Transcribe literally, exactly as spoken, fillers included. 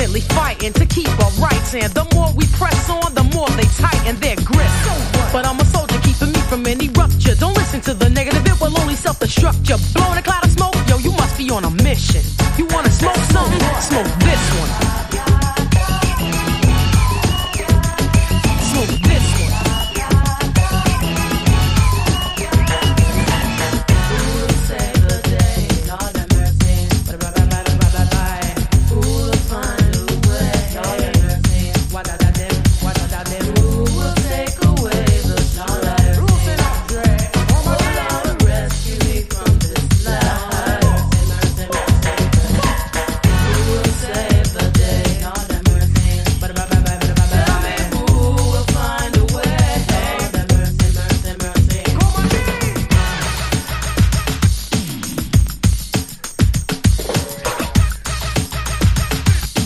constantly fighting to keep our rights. And the more we press on, the more they tighten their grip. But I'm a soldier keeping me from any rupture. Don't listen to the negative, it will only self-destruct you. Blowing a cloud of smoke, yo, you must be on a mission. You wanna